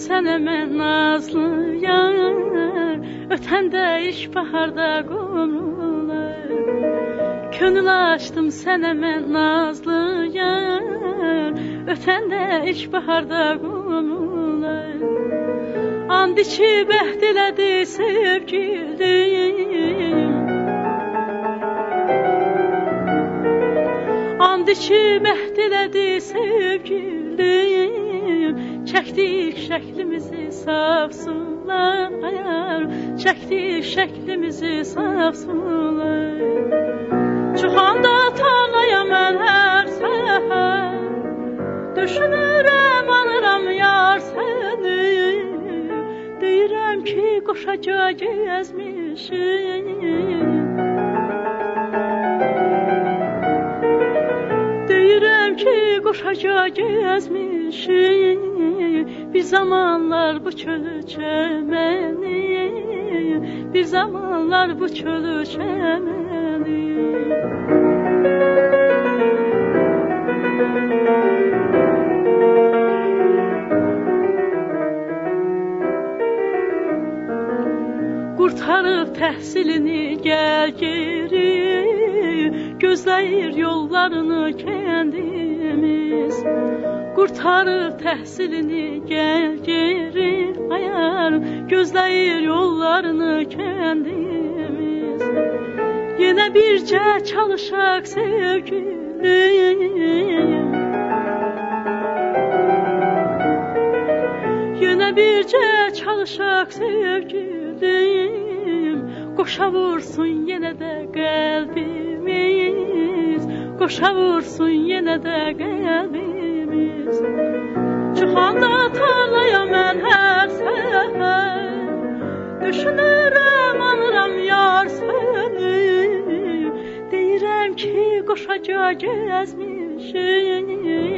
sənə mən nazlı yar, ötəndə ilkbaharda qumrular. Könül açdım sənə mən nazlı yar, ötəndə ilkbaharda qumrular. And içib əhd elədi sevgilim, and içib əhd elədi sevgilim, çəkdik şəklimizi saf sular, çəkdik şəklimizi saf sular. Çıxanda tarlaya mən hər səhər, düşünürəm, alıram yar səni. Deyirəm ki, qoşaca gəzmişim, deyirəm ki, qoşaca gəzmişim. Bir zamanlar bu çölü çəməni, bir zamanlar bu çölü çəməni. Qurtarıb təhsilini gəl geri, gözləyir yollarını kəndimiz. Qurtarıb təhsilini gəl geri, ayar, gözləyir yollarını kəndimiz. Yenə bircə çalışaq sevgilim, yenə bircə çalışaq sevgilim. Qoşa vursun yenə də qəlbimiz, qoşa vursun yenə də qəlbimiz. Çıxanda tarlaya mən hər səhər, düşünürəm, anıram yar səni. Deyirəm ki, qoşaca gəzmişik,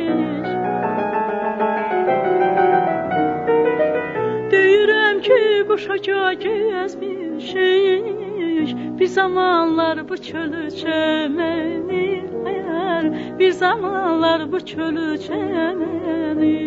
deyirəm ki, qoşaca gəzmişik. Bir zamanlar bu çölü çəməni, ayar, bir zamanlar bu çölü çəməni.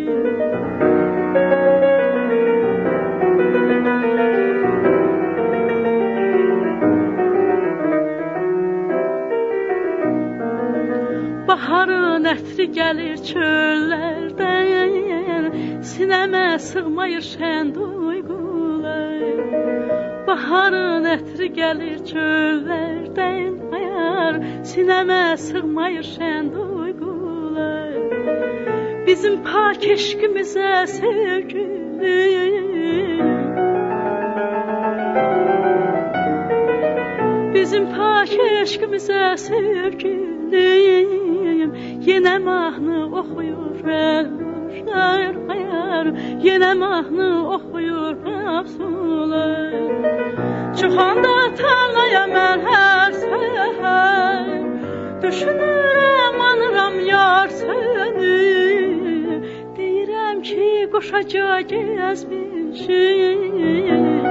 Baharın ətri gəlir çöllərdən, sinəmə sığmayır şən duyğular. Baharın ətri gəlir çöllərdən, ayar, sinəmə sığmayır şən duyğular. Bizim pak eşqimizə sevgilim, bizim pak eşqimizə sevgilim. Yenə mahnı oxuyur rəhmüşlər, ayar, yenə mahnı oxuyur rəfsular. Çıxanda tarlaya mən hər səhər, düşünürəm, anıram yar səni. Deyirəm ki, qoşaca gəzmişik,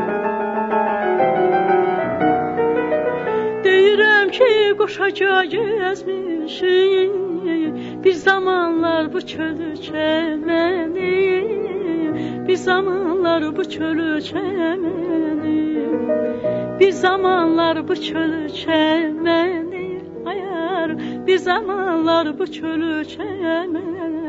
deyirəm ki, qoşaca gəzmişik. Bir zamanlar bu çölü çəməni, bir zamanlar bu çölü çəməni. Bir zamanlar bu çölü çəməni, ayar, bir zamanlar bu çölü çəməni.